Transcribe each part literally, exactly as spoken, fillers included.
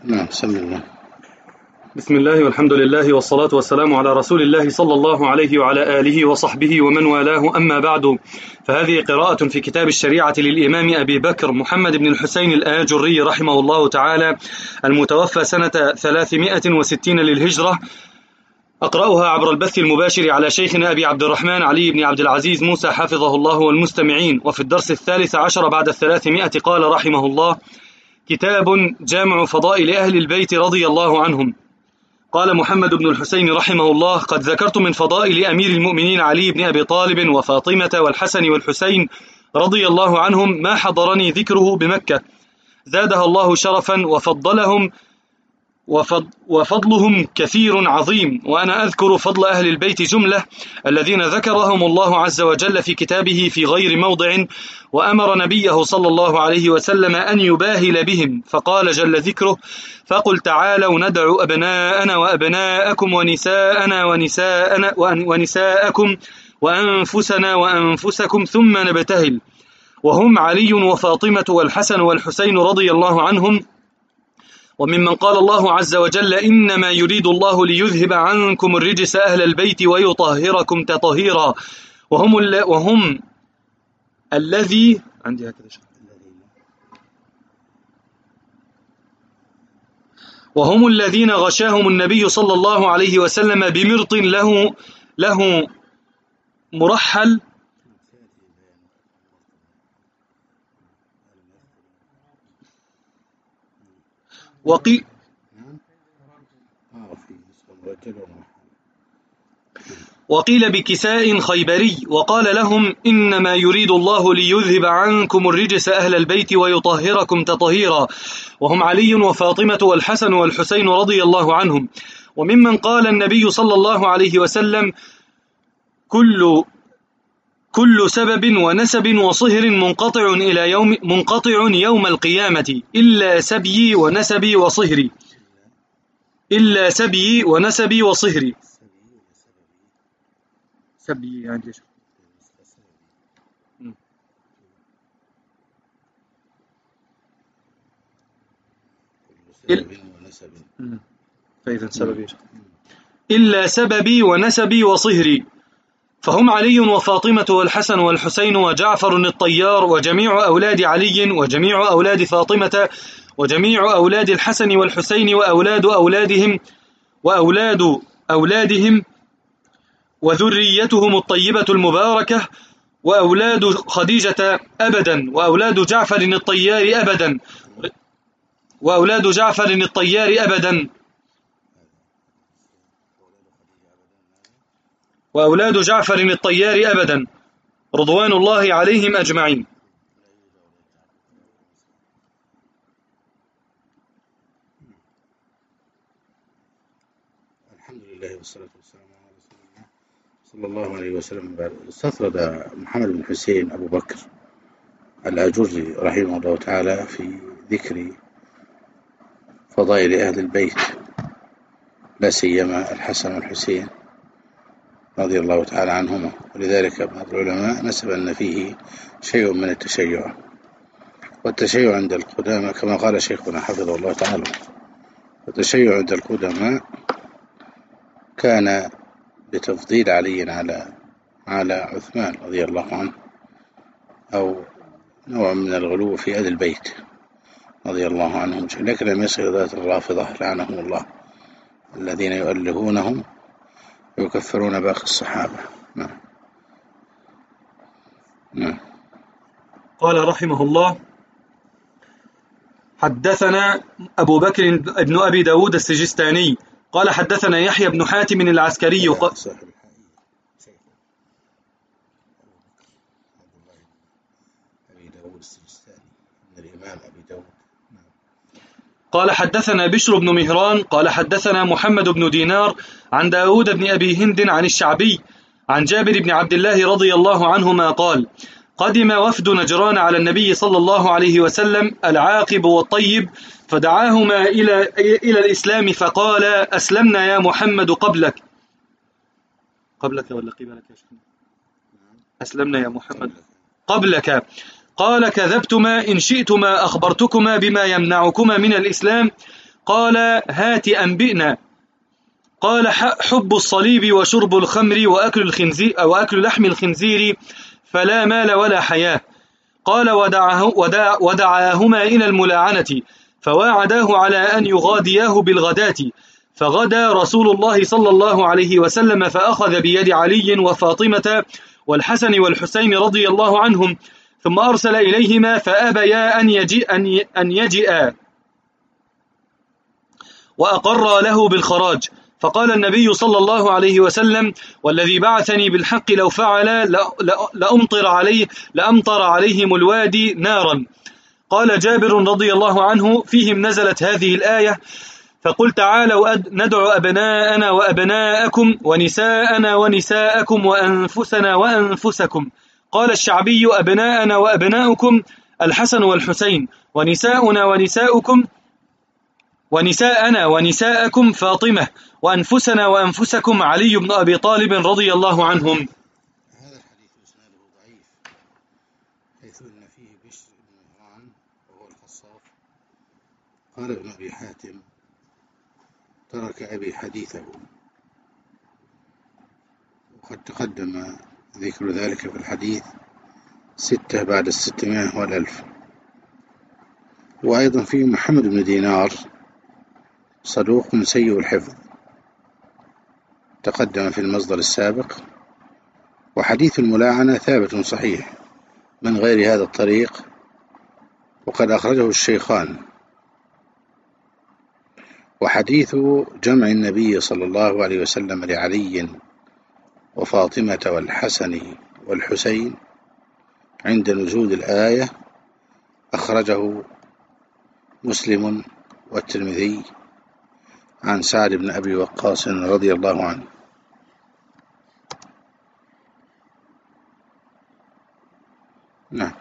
نعم، بسم الله. بسم الله والحمد لله والصلاة والسلام على رسول الله صلى الله عليه وعلى آله وصحبه ومن والاه، أما بعد، فهذه قراءة في كتاب الشريعة للإمام أبي بكر محمد بن الحسين الآجري رحمه الله تعالى، المتوفى سنة ثلاثمائة وستين للهجرة. أقرأها عبر البث المباشر على شيخنا أبي عبد الرحمن علي بن عبد العزيز موسى حفظه الله والمستمعين. وفي الدرس الثالث عشر بعد الثلاثمائة قال رحمه الله: كتاب جامع فضائل أهل البيت رضي الله عنهم. قال محمد بن الحسين رحمه الله: قد ذكرت من فضائل أمير المؤمنين علي بن أبي طالب وفاطمة والحسن والحسين رضي الله عنهم ما حضرني ذكره بمكة، زادها الله شرفا وفضلهم وفضلهم كثير عظيم. وأنا أذكر فضل أهل البيت جملة الذين ذكرهم الله عز وجل في كتابه في غير موضع، وأمر نبيه صلى الله عليه وسلم أن يباهل بهم، فقال جل ذكره: فقل تعالوا ندعو أبناءنا وأبناءكم ونساءنا ونساءنا ونساءكم وأنفسنا وأنفسكم ثم نبتهل. وهم علي وفاطمة والحسن والحسين رضي الله عنهم. وممن قال الله عز وجل: إنما يريد الله ليذهب عنكم الرجس أهل البيت ويطهركم تطهيرا. وهم ال... وهم الذي عندي هكذا وهم الذين غشاهم النبي صلى الله عليه وسلم بمرط له له مرحل وقي وقيل بكساء خيبري، وقال لهم: إنما يريد الله ليذهب عنكم الرجس أهل البيت ويطهركم تطهيرا. وهم علي وفاطمة والحسن والحسين رضي الله عنهم. وممن قال النبي صلى الله عليه وسلم: كل كل سبب ونسب وصهر منقطع إلى يوم منقطع يوم القيامة إلا سبي ونسبي وصهري إلا سبي ونسبي وصهري سبي يعني ليش؟ فإذا سببي إلا سببي ونسبي وصهري. فهم علي وفاطمة والحسن والحسين وجعفر الطيار وجميع أولاد علي وجميع أولاد فاطمة وجميع أولاد الحسن والحسين وأولاد أولادهم وأولاد أولادهم وذريتهم الطيبة المباركة وأولاد خديجة أبدا وأولاد جعفر الطيار أبدا وأولاد جعفر الطيار أبدا وأولاد جعفر الطيار أبدا رضوان الله عليهم أجمعين. الحمد لله والصلاة والسلام على رسول الله صلى الله عليه وسلم. بعد استطرد محمد بن حسين أبو بكر الآجري رحمه الله تعالى في ذكر فضائل أهل البيت، لا سيما الحسن والحسين رضي الله تعالى عنهما. ولذلك بعض العلماء نسب أن فيه شيء من التشيع، والتشيع عند القدامى كما قال شيخنا حفظه الله تعالى، والتشيع عند القدامى كان بتفضيل علي على على عثمان رضي الله عنه، أو نوع من الغلو في أهل البيت رضي الله عنهم، لكن لم يصل ذات الرافضة لعنهم الله الذين يؤلهونهم ويكفرون باقي الصحابة. نعم. نعم. قال رحمه الله: حدثنا أبو بكر بن أبي داود السجستاني قال حدثنا يحيى بن حاتم العسكري قال قال حدثنا بشر بن مهران قال حدثنا محمد بن دينار عن داود بن أبي هند عن الشعبي عن جابر بن عبد الله رضي الله عنهما قال: قدم وفد نجران على النبي صلى الله عليه وسلم العاقب والطيب، فدعاهما إلى إلى الإسلام فقال: أسلمنا يا محمد قبلك قبلك ولا قبلك يا شيخ؟ أسلمنا يا محمد قبلك. قال: كذبتما، إن شئتما أخبرتكما بما يمنعكما من الإسلام. قال هات أنبئنا. قال حب الصليب وشرب الخمر وأكل, الخنزير وأكل لحم الخنزير فلا مال ولا حياة. قال ودعه ودع ودعاهما إلى الملاعنة فواعداه على أن يغادياه بالغداة. فغدا رسول الله صلى الله عليه وسلم فأخذ بيد علي وفاطمة والحسن والحسين رضي الله عنهم، ثم أرسل إليهما فأبيا أن يجيء أن يجيئا وأقر له بالخراج. فقال النبي صلى الله عليه وسلم والذي بعثني بالحق لو فعل لأمطر عليه لأمطر عليهم الوادي نارا. قال جابر رضي الله عنه فيهم نزلت هذه الآية فقل تعالوا ندعو أبناءنا وأبناءكم ونساءنا ونساءكم وأنفسنا وأنفسكم. قال الشعبي أبناءنا وأبناءكم الحسن والحسين، ونساؤنا ونساؤكم ونساءنا ونساءكم فاطمة، وأنفسنا وأنفسكم علي بن أبي طالب رضي الله عنهم. هذا الحديث إسناده ضعيف، حيث أن فيه بشر بن مهران وهو الخصاف. قال ابن أبي حاتم ترك أبي حديثه، وقد تقدم ذكر ذلك في الحديث ستة بعد الستمائة والألف. وأيضا فيه محمد بن دينار صدوق سيء الحفظ، تقدم في المصدر السابق. وحديث الملاعنة ثابت صحيح من غير هذا الطريق، وقد أخرجه الشيخان. وحديث جمع النبي صلى الله عليه وسلم لعلي وفاطمة والحسن والحسين عند نزول الآية أخرجه مسلم والترمذي عن سعد بن أبي وقاص رضي الله عنه. نعم.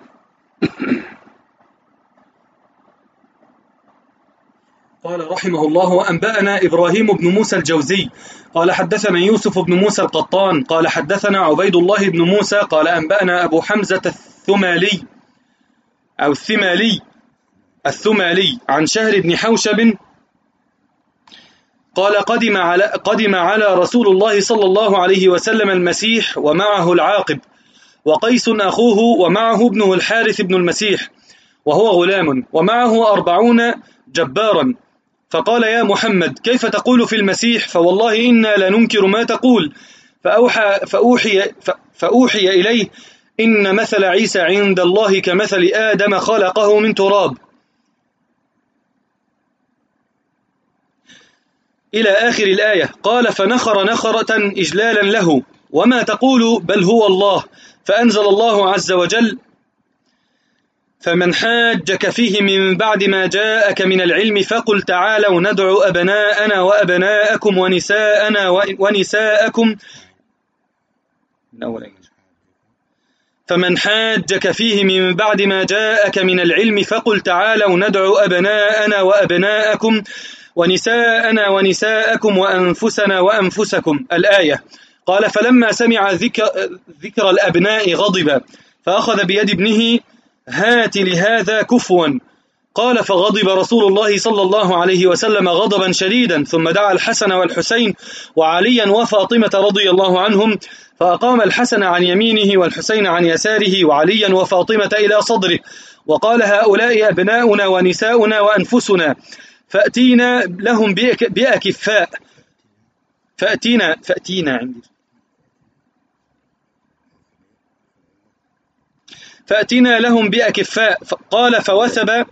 قال رحمه الله أنبأنا إبراهيم بن موسى الجوزي قال حدثنا يوسف بن موسى القطان قال حدثنا عبيد الله بن موسى قال أنبأنا أبو حمزة الثمالي أو الثمالي الثمالي عن شهر بن حوشب قال قدم على, قدم على رسول الله صلى الله عليه وسلم المسيح ومعه العاقب وقيس أخوه ومعه ابنه الحارث بن المسيح وهو غلام ومعه أربعون جبارا. فقال يا محمد كيف تقول في المسيح؟ فوالله إنا لننكر ما تقول. فأوحى, فأوحي, فأوحي إليه إن مثل عيسى عند الله كمثل آدم خلقه من تراب إلى آخر الآية. قال فنخر نخرة إجلالا له وما تقول؟ بل هو الله. فأنزل الله عز وجل فمن حاجك فيه من بعد ما جاءك من العلم فقل تعالوا ندعو أبناءنا وأبناءكم ونساءنا ونساءكم فمن حاجك فيه من بعد ما جاءك من العلم فقل تعالوا ندعو أبناءنا وأبناءكم ونساءنا ونساءكم وأنفسنا وأنفسكم الآية. قال فلما سمع ذكر, ذكر الأبناء غضب فأخذ بيد ابنه هات لهذا كفوا. قال فغضب رسول الله صلى الله عليه وسلم غضبا شديدا ثم دعا الحسن والحسين وعليا وفاطمة رضي الله عنهم فأقام الحسن عن يمينه والحسين عن يساره وعليا وفاطمة إلى صدره وقال هؤلاء أبناؤنا ونساؤنا وأنفسنا فأتينا لهم بأكفاء فأتينا فأتينا عندي فأتينا لهم بأكفاء. قال فوثب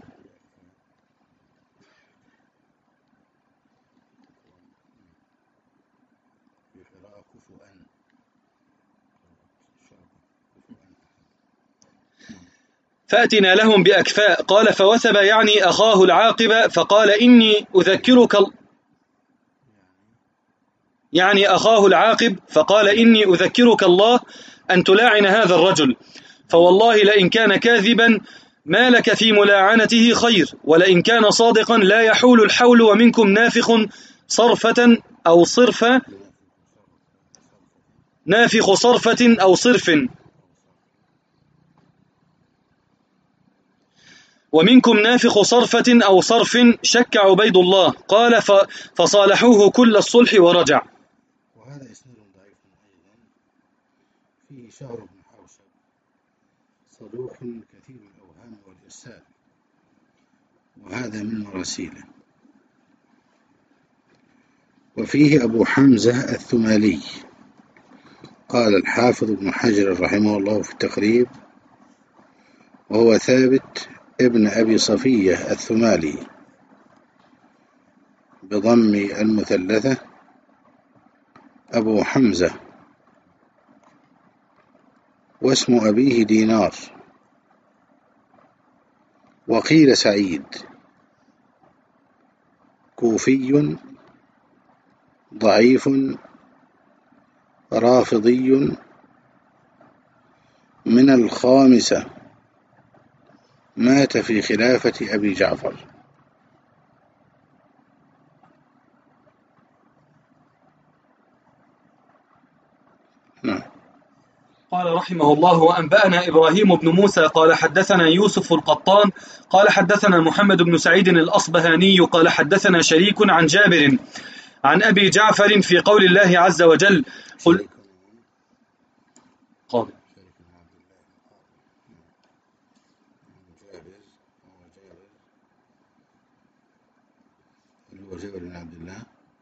فأتنا لهم بأكفاء. قال فوثب يعني أخاه العاقب فقال إني أذكرك يعني أخاه العاقب فقال إني أذكرك الله أن تلاعن هذا الرجل فوالله لئن كان كاذبا ما لك في ملاعنته خير ولئن كان صادقا لا يحول الحول ومنكم نافخ صرفة أو صرفة نافخ صرفة أو صرف. ومنكم نافخ صرفة أو صرف شك عبيد الله قال فصالحوه كل الصلح ورجع. وهذا إسناد ضعيف أيضا، فيه شهر بن حوشب صدوق كثير الأوهام والإرسال، وهذا من مراسيله. وفيه أبو حمزة الثمالي. قال الحافظ ابن حجر رحمه الله في التقريب: وهو ثابت ابن أبي صفية الثمالي بضم المثلثة أبو حمزة، واسم أبيه دينار، وقيل سعيد، كوفي ضعيف رافضي من الخامسة، مات في خلافة أبي جعفر. نعم. قال رحمه الله: وأنبأنا إبراهيم بن موسى قال حدثنا يوسف القطان قال حدثنا محمد بن سعيد الأصبهاني قال حدثنا شريك عن جابر عن أبي جعفر في قول الله عز وجل: قل قابل جابر بن عبد الله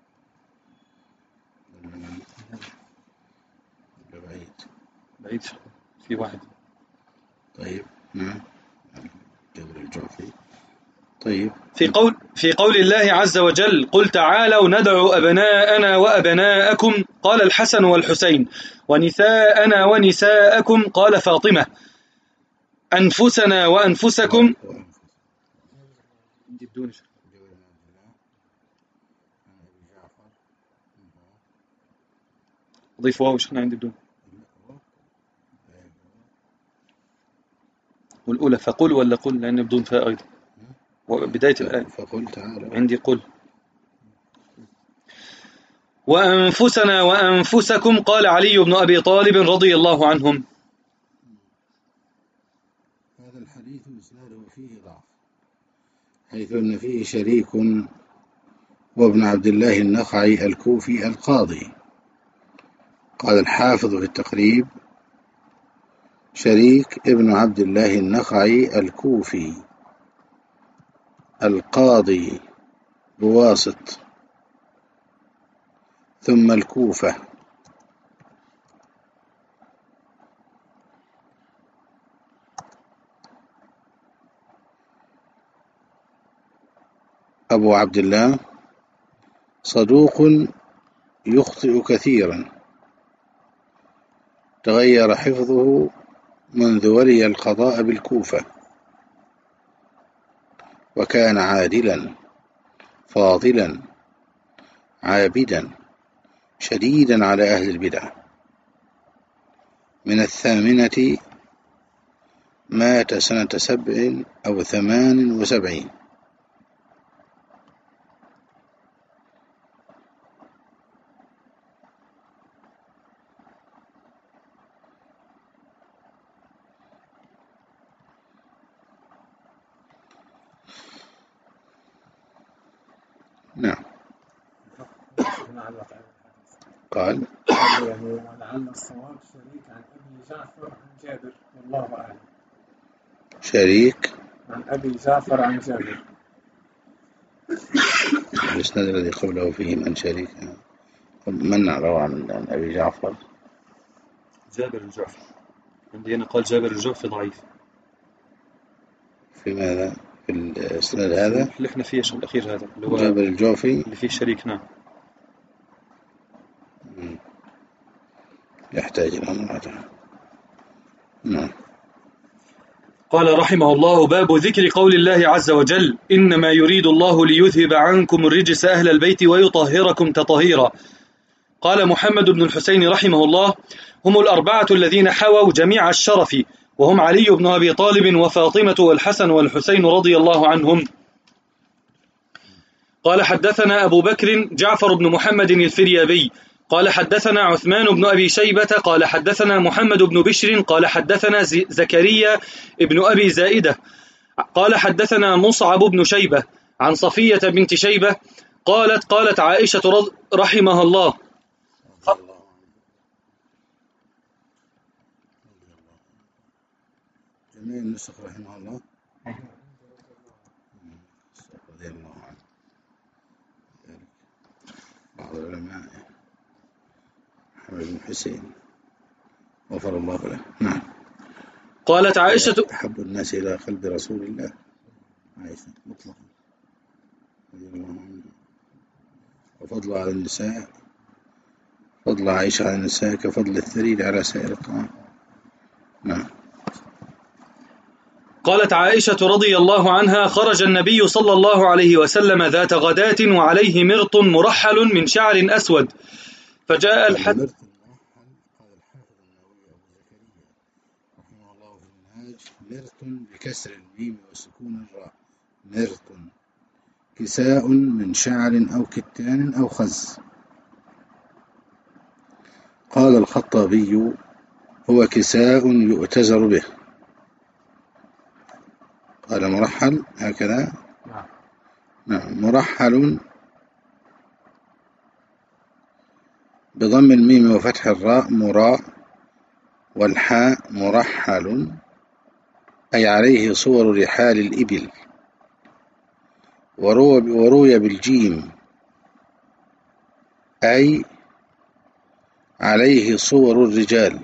بعيد بعيد في واحد. طيب نعم، جابر الجعفي. طيب في قول في قول الله عز وجل: قل تعالوا ندعو أبناءنا وأبناءكم قال الحسن والحسين، ونساءنا ونساءكم قال فاطمة، أنفسنا وأنفسكم. ضيف واو عشان عندي بدون. والأولى فقل ولا قل، لأن بدون فاء أيضا، وبداية الآية فقل تعالى عندي قل. وأنفسنا وأنفسكم قال علي بن أبي طالب رضي الله عنهم. هذا الحديث إسناده فيه ضعف، حيث أن فيه شريك وابن عبد الله النخعي الكوفي القاضي. قال الحافظ في التقريب: شريك ابن عبد الله النخعي الكوفي القاضي بواسط ثم الكوفة. أبو عبد الله صدوق يخطئ كثيرا، تغير حفظه منذ ولي القضاء بالكوفة، وكان عادلا فاضلا عابدا شديدا على أهل البدع. من الثامنة مات سنة سبع أو ثمان وسبعين. نعم. قال ولعل الصواب شريك عن أبي جعفر عن جابر، والله أعلم. شريك عن أبي جعفر عن جابر. الإسناد الذي قبله فيه من شريك من روى عن أبي جعفر؟ جابر الجعفي. عندي هنا قال جابر الجعفي ضعيف. في ماذا؟ في الإسناد هذا اللي احنا فيه الشيء الأخير هذا اللي هو جابر الجعفي اللي فيه شريك. نعم. يحتاج إلى مراجعة. نعم. قال رحمه الله: باب ذكر قول الله عز وجل: إنما يريد الله ليذهب عنكم الرجس أهل البيت ويطهركم تطهيرا. قال محمد بن الحسين رحمه الله: هم الأربعة الذين حووا جميع الشرف، وهم علي بن أبي طالب وفاطمة والحسن والحسين رضي الله عنهم. قال حدثنا أبو بكر جعفر بن محمد الفريابي قال حدثنا عثمان بن أبي شيبة قال حدثنا محمد بن بشر قال حدثنا زكريا ابن أبي زائدة قال حدثنا مصعب بن شيبة عن صفية بنت شيبة قالت قالت عائشة رض- رحمها الله رضي الله عنه. رضي الله عنه. جميع النسخ رحمه الله. رضي الله عنه. ذلك بعض العلماء محمد بن حسين غفر الله له. نعم. قالت عائشة أحب الناس إلى قلب رسول الله عائشة مطلقا رضي الله عنها. وفضل على النساء فضل عائشة على النساء كفضل الثريد على سائر الطعام. نعم. قالت عائشة رضي الله عنها خرج النبي صلى الله عليه وسلم ذات غداة وعليه مرط مرحل من شعر أسود فجاء الحد مرط مرحل. قال الحافظ النووي أبو زكريا رحمه الله في المنهاج مرط بكسر الميم وسكون الراء. مرط كساء من شعر أو كتان أو خز. قال الخطابي هو كساء يؤتزر به. قال مرحل هكذا. نعم. مرحل بضم الميم وفتح الراء مراء والحاء مرحل أي عليه صور رحال الإبل. وروي بالجيم أي عليه صور الرجال.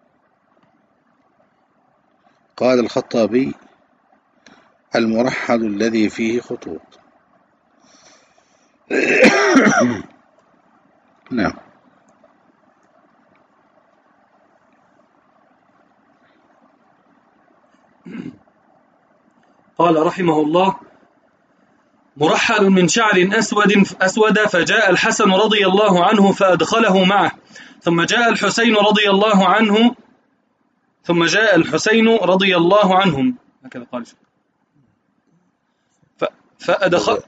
قال الخطابي المرحل الذي فيه خطوط. نعم. قال رحمه الله مرحل من شعر أسود أسود فجاء الحسن رضي الله عنه فأدخله معه ثم جاء الحسين رضي الله عنه ثم جاء الحسين رضي الله عنهم هكذا قال فأدخل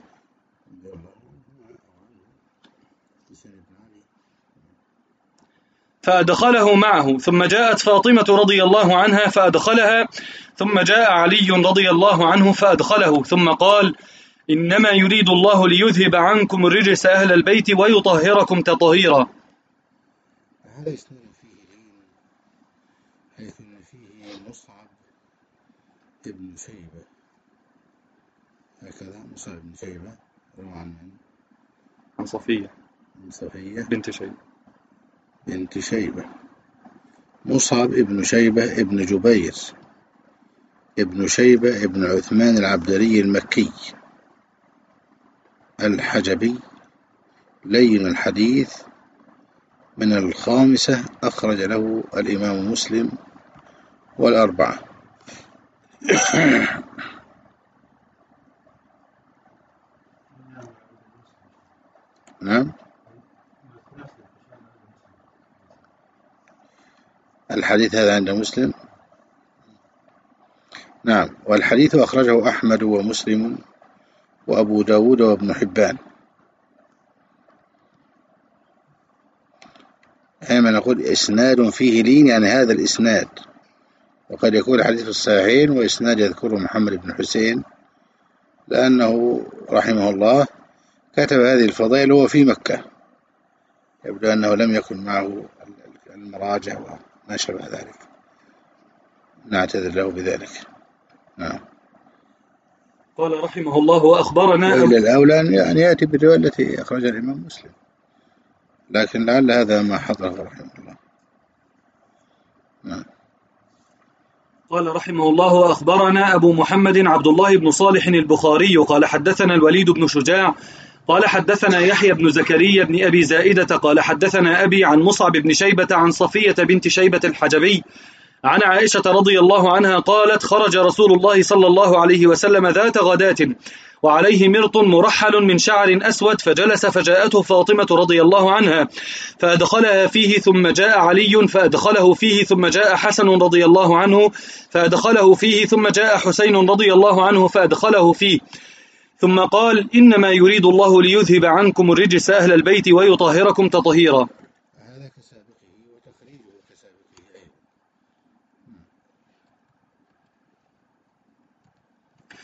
فأدخله معه ثم جاءت فاطمة رضي الله عنها فأدخلها ثم جاء علي رضي الله عنه فأدخله ثم قال إنما يريد الله ليذهب عنكم الرجس أهل البيت ويطهركم تطهيرا. هذا يسند فيه لين حيث أن فيه مصعب ابن شيبة هكذا. مصعب بن شيبة روى عن عن صفية عن صفية بنت شيبة بنت شيبة. مصعب ابن شيبة ابن جبير ابن شيبة ابن عثمان العبدري المكي الحجبي لين الحديث من الخامسة أخرج له الإمام مسلم والأربعة. نعم. الحديث هذا عند مسلم. نعم. والحديث أخرجه أحمد ومسلم وأبو داود وابن حبان. حينما نقول إسناد فيه لين يعني هذا الإسناد. وقد يكون الحديث في الصحيحين وإسناد يذكره محمد بن حسين لأنه رحمه الله كتب هذه الفضائل وهو في مكة. يبدو أنه لم يكن معه المراجع وما شابه ذلك. نعتذر له بذلك. نعم. قال رحمه الله وأخبرنا وإلى الأولى أن يأتي بالرواية التي أخرجها الإمام مسلم لكن لعل هذا ما حضره رحمه الله. نعم. قال رحمه الله وأخبرنا أبو محمد عبد الله بن صالح البخاري قال حدثنا الوليد بن شجاع قال حدثنا يحيى بن زكريا بن أبي زائدة قال حدثنا أبي عن مصعب بن شيبة عن صفية بنت شيبة الحجبي عن عائشة رضي الله عنها قالت خرج رسول الله صلى الله عليه وسلم ذات غداة وعليه مرط مرحل من شعر أسود فجلس فجاءته فاطمة رضي الله عنها فأدخلها فيه ثم جاء علي فأدخله فيه ثم جاء حسن رضي الله عنه فأدخله فيه ثم جاء حسين رضي الله عنه فأدخله فيه ثم قال إنما يريد الله ليذهب عنكم الرجس أهل البيت ويطهركم تطهيرا. هذا كسابقه وتخريجه كسابقه أيضا.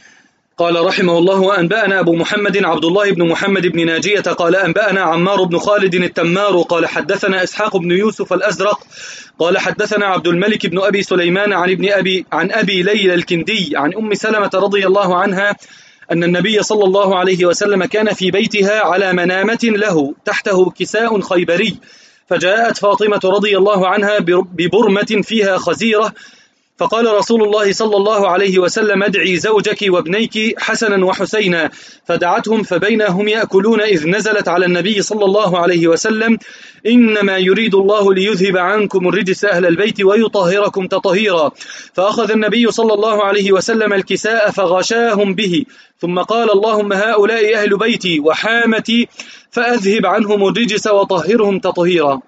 قال رحمه الله: وأنبأنا أبو محمد عبد الله بن محمد بن ناجية قال أنبأنا عمار بن خالد التمار قال حدثنا إسحاق بن يوسف الأزرق قال حدثنا عبد الملك بن أبي سليمان عن ابن أبي عن أبي ليلى الكندي عن أم سلمة رضي الله عنها أن النبي صلى الله عليه وسلم كان في بيتها على منامة له تحته كساء خيبري، فجاءت فاطمة رضي الله عنها ببرمة فيها خزيرة، فقال رسول الله صلى الله عليه وسلم: ادعي زوجك وابنيك حسنا وحسينا، فدعتهم فبينما هم يأكلون إذ نزلت على النبي صلى الله عليه وسلم: إنما يريد الله ليذهب عنكم الرجس أهل البيت ويطهركم تطهيرا، فأخذ النبي صلى الله عليه وسلم الكساء فغشاهم به، ثم قال: اللهم هؤلاء أهل بيتي وحامتي فأذهب عنهم الرجس وطهرهم تطهيرا.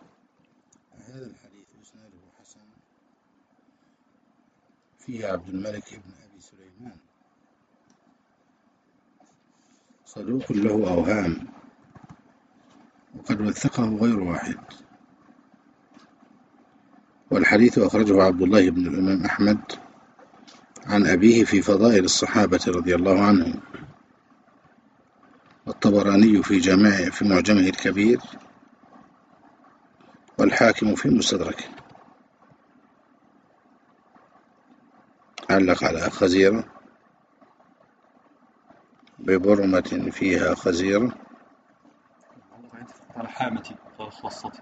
فيه عبد الملك بن أبي سليمان صدوق له أوهام، وقد وثقه غير واحد، والحديث أخرجه عبد الله بن الإمام أحمد عن أبيه في فضائل الصحابة رضي الله عنهم، والطبراني في جامع في معجمه الكبير، والحاكم في مستدركه. علق على خزيرة ببرمة فيها خزيرة على حامتي خاصتي.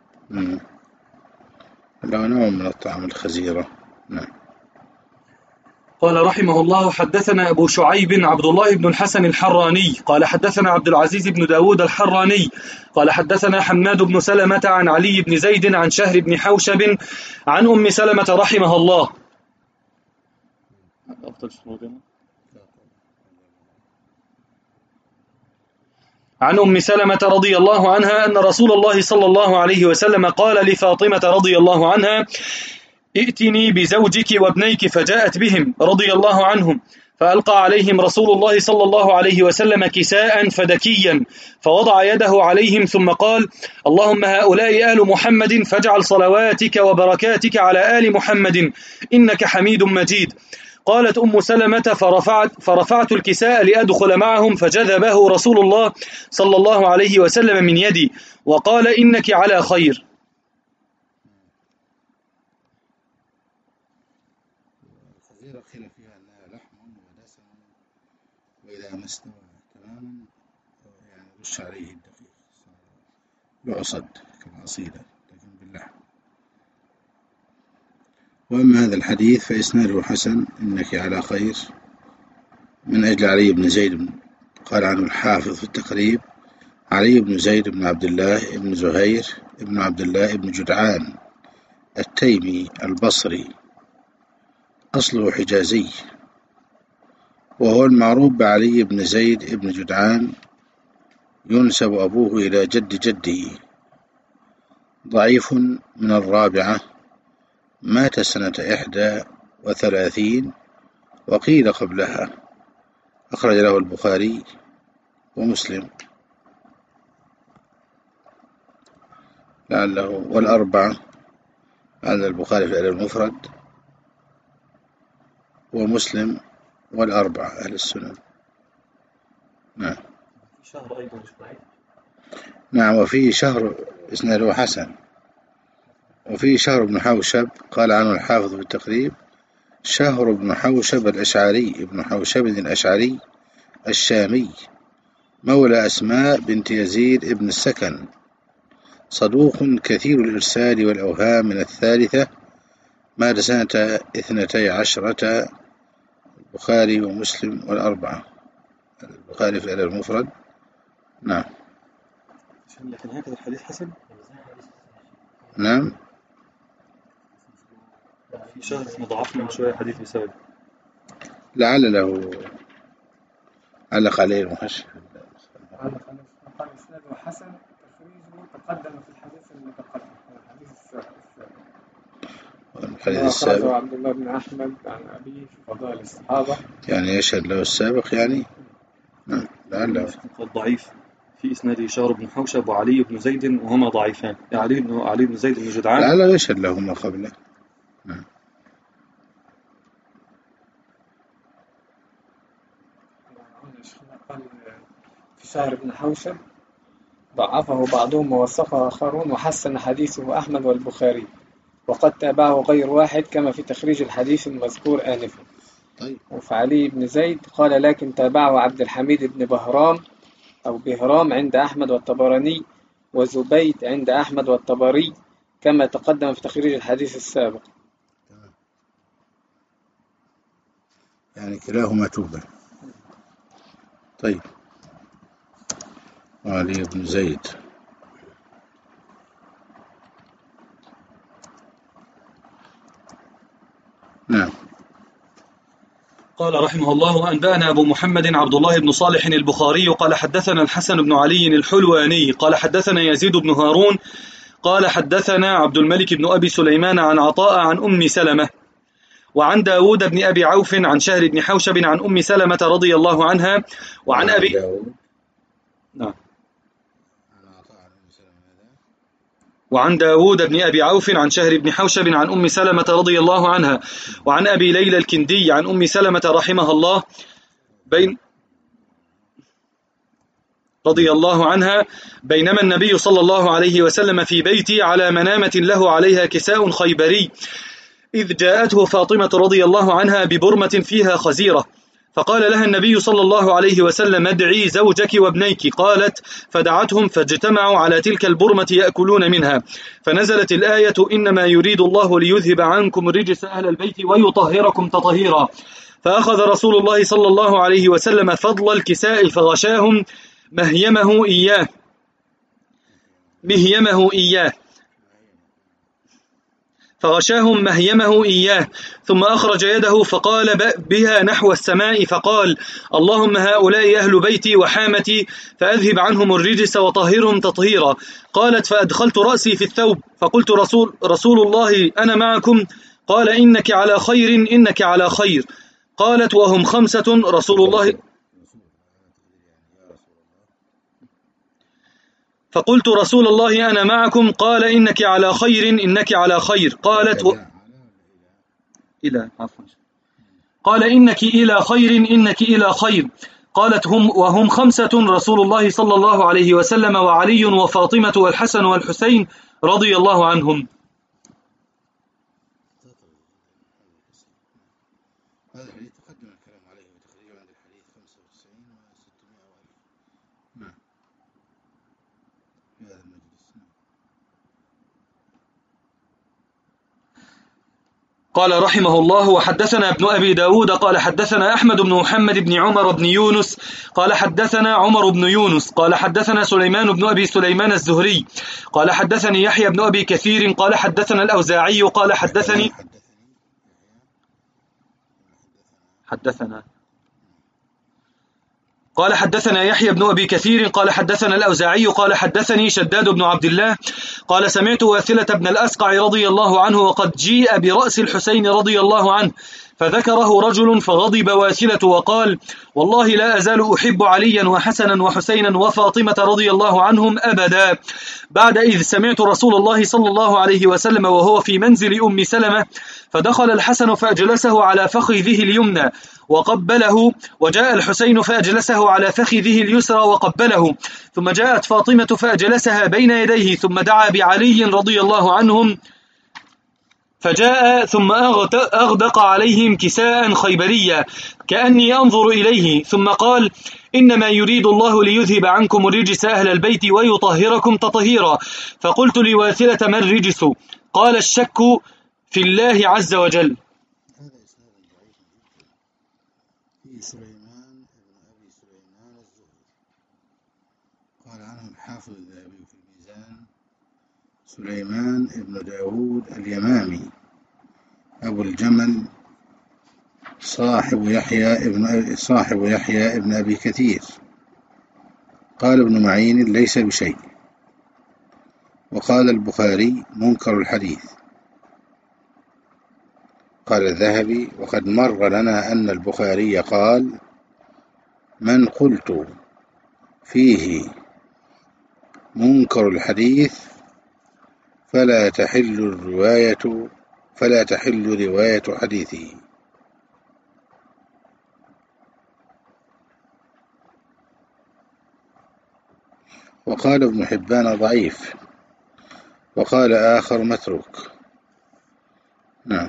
له نوع من الطعام الخزيرة. نعم. قال رحمه الله: حدثنا أبو شعيب عبد الله بن الحسن الحراني قال حدثنا عبد العزيز بن داود الحراني قال حدثنا حماد بن سلمة عن علي بن زيد عن شهر بن حوشب عن أم سلمة رحمه الله عن أم سلمة رضي الله عنها أن رسول الله صلى الله عليه وسلم قال لفاطمة رضي الله عنها: ائتني بزوجك وابنيك، فجاءت بهم رضي الله عنهم، فألقى عليهم رسول الله صلى الله عليه وسلم كساء فدكيا، فوضع يده عليهم ثم قال: اللهم هؤلاء آل محمد فاجعل صلواتك وبركاتك على آل محمد إنك حميد مجيد. قالت أم سلمة: فرفعت, فرفعت الكساء لأدخل معهم، فجذبه رسول الله صلى الله عليه وسلم من يدي وقال: إنك على خير. الخزيرة قيل فيها أنها لحم ودسم، وإذا ما استوى تماما يعني رش عليه الدقيق يعصد كالعصيدة لكن باللحم. وأما هذا الحديث فإسناده حسن، إنك على خير، من أجل علي بن زيد، قال عنه الحافظ في التقريب: علي بن زيد بن عبد الله بن زهير بن عبد الله بن جدعان التيمي البصري، أصله حجازي، وهو المعروف بعلي بن زيد بن جدعان، ينسب أبوه إلى جد جده، ضعيف من الرابعة، مات سنة إحدى وثلاثين وقيل قبلها، أخرج له البخاري ومسلم لعله والأربعة، على البخاري في الأدب المفرد ومسلم والأربعة أهل السنن. نعم. شهر أيضا. نعم. وفيه شهر إسناده حسن، وفيه شهر بن حوشب، قال عنه الحافظ في التقريب: شهر بن حوشب الأشعري ابن حوشب الأشعري الشامي، مولى أسماء بنت يزيد ابن السكن، صدوق كثير الإرسال والأوهام، من الثالثة، مات سنة اثنتي عشرة، البخاري ومسلم والأربعة، البخاري في الأدب المفرد. نعم. لكن هكذا الحديث حسن. نعم. في شهر اسمه ضعفنا من شوية حديث بسبب لعل له علق عليه المحشي. قال إسناده حسن، تخريجه تقدم في الحديث المتقدم، الحديث السابق. الحديث السابق عبد الله بن أحمد عن أبيه في فضائل الصحابة، يعني يشهد له السابق يعني. نعم. لعله ضعيف في إسناده شهر بن حوشب وعلي بن زيد، وهما ضعيفان، علي بن علي بن زيد بن جدعان لعله يشهد له ما قبله. نعم. شهر بن حوشب ضعفه بعضهم ووثقه آخرون، وحسن حديثه أحمد والبخاري، وقد تابعه غير واحد كما في تخريج الحديث المذكور آنفا. طيب. وفعلي بن زيد قال لكن تابعه عبد الحميد بن بهرام أو بهرام عند أحمد والطبراني، وزبيد عند أحمد والطبري كما تقدم في تخريج الحديث السابق. يعني كلاهما توبة. طيب. علي بن زيد. نعم. قال رحمه الله: وأنبأنا أبو محمد عبد الله بن صالح البخاري قال حدثنا الحسن بن علي الحلواني قال حدثنا يزيد بن هارون قال حدثنا عبد الملك بن أبي سليمان عن عطاء عن أم سلمة، وعن داود بن أبي عوف عن شهر بن حوشب عن أم سلمة رضي الله عنها، وعن أبي نعم وعن داود بن أبي عوف عن شهر بن حوشب عن أم سلمة رضي الله عنها، وعن أبي ليلى الكندي عن أم سلمة رحمها الله بين رضي الله عنها بينما النبي صلى الله عليه وسلم في بيتي على منامة له عليها كساء خيبري، إذ جاءته فاطمة رضي الله عنها ببرمة فيها خزيرة، فقال لها النبي صلى الله عليه وسلم: ادعي زوجك وابنيك. قالت: فدعتهم فاجتمعوا على تلك البرمة يأكلون منها، فنزلت الآية: إنما يريد الله ليذهب عنكم الرجس أهل البيت ويطهركم تطهيرا. فأخذ رسول الله صلى الله عليه وسلم فضل الكساء فغشاهم مهيمه إياه مهيمه إياه فغشاهم مهيمه إياه ثم أخرج يده فقال بها نحو السماء فقال: اللهم هؤلاء أهل بيتي وحامتي فأذهب عنهم الرجس وطهرهم تطهيرا. قالت: فأدخلت رأسي في الثوب فقلت: رسول, رسول الله أنا معكم؟ قال: إنك على خير إنك على خير. قالت: وهم خمسة رسول الله فقلت: رسول الله أنا معكم؟ قال: إنك على خير إنك على خير. قالت: و... إلى عفوا قال: إنك إلى خير إنك إلى خير. قالت: هم وهم خمسة رسول الله صلى الله عليه وسلم وعلي وفاطمة والحسن والحسين رضي الله عنهم. هذا الحديث تقدم الكلام عليه وتخريجه عند الحديث خمسة وتسعين وستمائة وألف. نعم. في هذا المجلس. قال رحمه الله: وحدثنا ابن أبي داود قال حدثنا أحمد بن محمد بن عمر بن يونس قال حدثنا عمر بن يونس قال حدثنا سليمان بن أبي سليمان الزهري قال حدثني يحيى بن أبي كثير قال حدثنا الأوزاعي قال حدثني حدثنا قال حدثنا يحيى بن أبي كثير قال حدثنا الأوزاعي قال حدثني شداد بن عبد الله قال سمعت واثلة بن الأسقع رضي الله عنه وقد جيء برأس الحسين رضي الله عنه فذكره رجل فغضب واثلة وقال: والله لا أزال أحب عليا وحسنا وحسينا وفاطمة رضي الله عنهم أبدا، بعد إذ سمعت رسول الله صلى الله عليه وسلم وهو في منزل أم سلمة، فدخل الحسن فأجلسه على فخذه اليمنى وقبله، وجاء الحسين فأجلسه على فخذه اليسرى وقبله، ثم جاءت فاطمة فأجلسها بين يديه، ثم دعا بعلي رضي الله عنهم فجاء ثم أغدق عليهم كساء خيبريا كأني أنظر إليه، ثم قال: إنما يريد الله ليذهب عنكم الرجس أهل البيت ويطهركم تطهيرا. فقلت لواثلة: ما الرجس؟ قال: الشك في الله عز وجل. هذا إسناد ضعيف في سليمان بن أبي سليمان الزهري، قال عنه الحافظ الذهبي في الميزان: سليمان بن داود اليمامي أبو الجمل صاحب يحيى ابن صاحب يحيى ابن أبي كثير. قال ابن معين: ليس بشيء. وقال البخاري: منكر الحديث. قال الذهبي: وقد مر لنا أن البخاري قال: من قلت فيه منكر الحديث فلا تحل الرواية فلا تحل رواية حديثه. وقال ابن حبان ضعيف، وقال آخر متروك. نعم.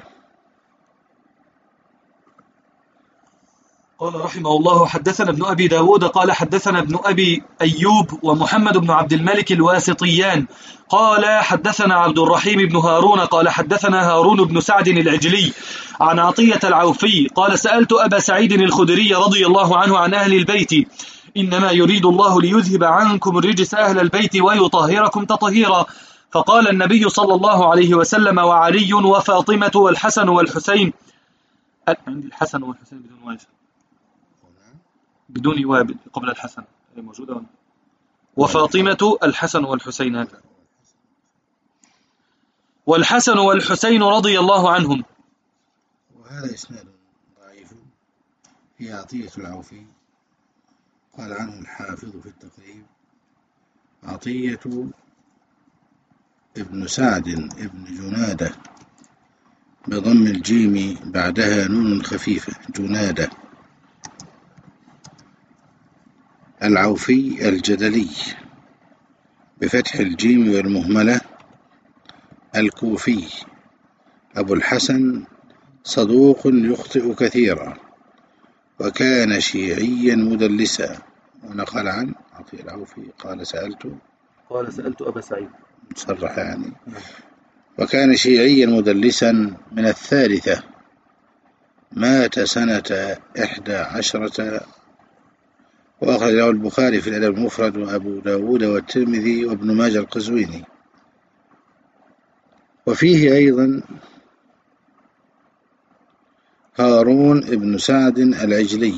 قال رحمه الله: حدثنا ابن أبي داود قال حدثنا ابن أبي أيوب ومحمد بن عبد الملك الواسطيان قال حدثنا عبد الرحيم بن هارون قال حدثنا هارون بن سعد العجلي عن عطية العوفي قال: سألت أبا سعيد الخدري رضي الله عنه عن أهل البيت: إنما يريد الله ليذهب عنكم الرجس أهل البيت ويطهركم تطهيرا. فقال النبي صلى الله عليه وسلم: وعلي وفاطمة والحسن والحسين. عندي الحسن والحسين بدون واجب، بدون وابل قبل الحسن موجودة. وفاطمة الحسن والحسين، هذا والحسن والحسين رضي الله عنهم. وهذا إسناد ضعيف في عطية العوفي. قال عنه الحافظ في التقريب: عطية ابن سعد ابن جنادة بضم الجيم بعدها نون خفيفة، جنادة، العوفي الجدلي بفتح الجيم والمهملة، الكوفي، أبو الحسن، صدوق يخطئ كثيرا، وكان شيعيا مدلسا. ونقل عن عطية العوفي قال: سألت قال سألت أبا سعيد، صرح يعني. وكان شيعيا مدلسا من الثالثة، مات سنة إحدى عشرة، وأخرج له البخاري في الأدب المفرد وأبو داود والترمذي وابن ماجه القزويني. وفيه أيضا هارون ابن سعد العجلي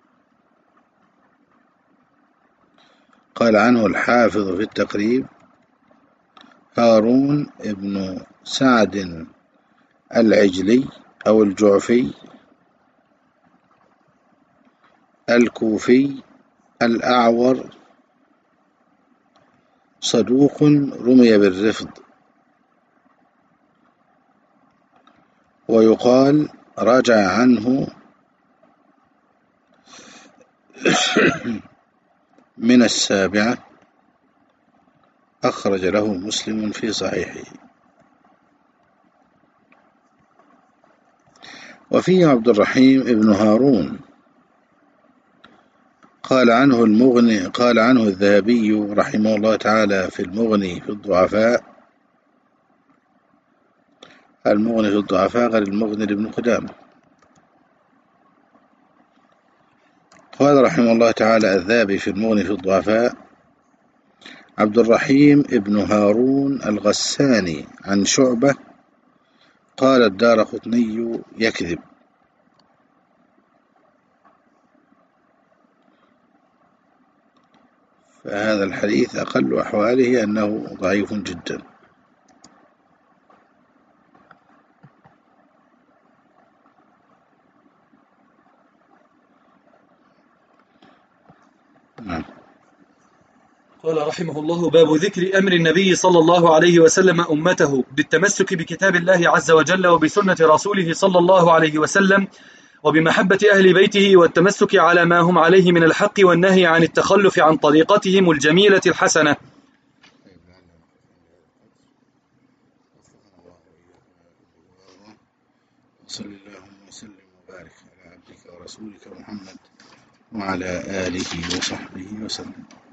قال عنه الحافظ في التقريب: هارون ابن سعد العجلي أو الجعفي الكوفي الأعور، صدوق رمي بالرفض، ويقال رجع عنه من السابعة، أخرج له مسلم في صحيحه. وفيه عبد الرحيم ابن هارون قال عنه المغني قال عنه الذهبي رحمه الله تعالى في المغني في الضعفاء: المغني في الضعفاء غير المغني لابن قدامة. قال رحمه الله تعالى الذهبي في المغني في الضعفاء: عبد الرحيم ابن هارون الغساني عن شعبة قال الدارقطني يكذب. فهذا الحديث أقل أحواله أنه ضعيف جدا. نعم. قال رحمه الله: باب ذكر أمر النبي صلى الله عليه وسلم أمته بالتمسك بكتاب الله عز وجل وبسنة رسوله صلى الله عليه وسلم، وبمحبة أهل بيته والتمسك على ما هم عليه من الحق والنهي عن التخلف عن طريقتهم الجميلة الحسنة. صلى الله وسلم وبارك على عبدك ورسولك محمد وعلى آله وصحبه وسلم.